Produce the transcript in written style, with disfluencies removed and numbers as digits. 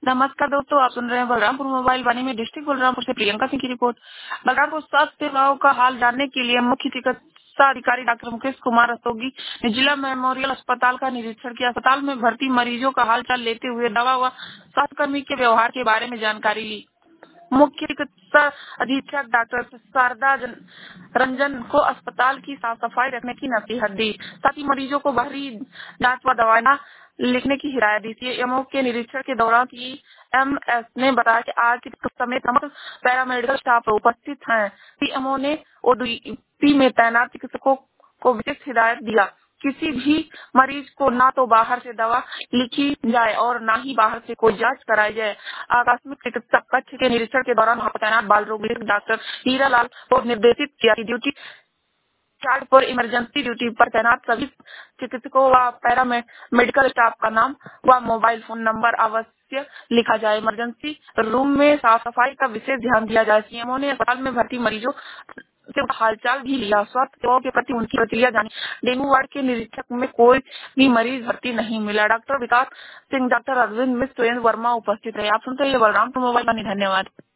नमस्कार दोस्तों, आप सुन रहे हैं बलरामपुर मोबाइल वाणी में डिस्ट्रिक्ट बलरामपुर से प्रियंका सिंह की रिपोर्ट। बलरामपुर स्वास्थ्य सेवाओं का हाल जानने के लिए मुख्य चिकित्सा अधिकारी डॉक्टर मुकेश कुमार रस्तोगी ने जिला मेमोरियल अस्पताल का निरीक्षण किया। अस्पताल में भर्ती मरीजों का हालचाल लेते हुए दवा व स्वास्थ्यकर्मी के व्यवहार के बारे में जानकारी ली। मुख्य चिकित्सा अधीक्षक डॉक्टर शारदा रंजन को अस्पताल की साफ सफाई रखने की नसीहत दी, साथ ही मरीजों को बाहरी जांच व दवाइयां लिखने की हिदायत दी। सीएमओ के निरीक्षण के दौरान सीएमएस ने बताया कि आज के समय समस्त पैरामेडिकल स्टाफ उपस्थित हैं। सीएमओ ने ओडीपी में तैनात चिकित्सकों को विशेष हिदायत दिया, किसी भी मरीज को ना तो बाहर से दवा लिखी जाए और ना ही बाहर से कोई जांच कराई जाए। आकस्मिक चिकित्सा कक्ष के निरीक्षण के दौरान वहां पर तैनात बाल रोग डॉक्टर हीरालाल को निर्देशित किया कि ड्यूटी चार्ट पर इमरजेंसी ड्यूटी पर तैनात सभी चिकित्सकों व पैरामेडिकल स्टाफ का नाम व मोबाइल फोन नंबर अवश्य लिखा जाए। इमरजेंसी रूम में साफ सफाई का विशेष ध्यान दिया जाए। सीएमओ ने अस्पताल में भर्ती मरीजों से हालचाल भी लिया, स्वास्थ्य सेवाओं के प्रति उनकी प्रतिक्रिया जानी। डेंगू वार्ड के निरीक्षक में कोई भी मरीज भर्ती नहीं मिला। डॉक्टर विकास सिंह, डॉक्टर अरविंद मिश्र, सुरेंद्र वर्मा उपस्थित रहे। आप सुनते हैं बलरामपुर मोबाइल वाणी। धन्यवाद।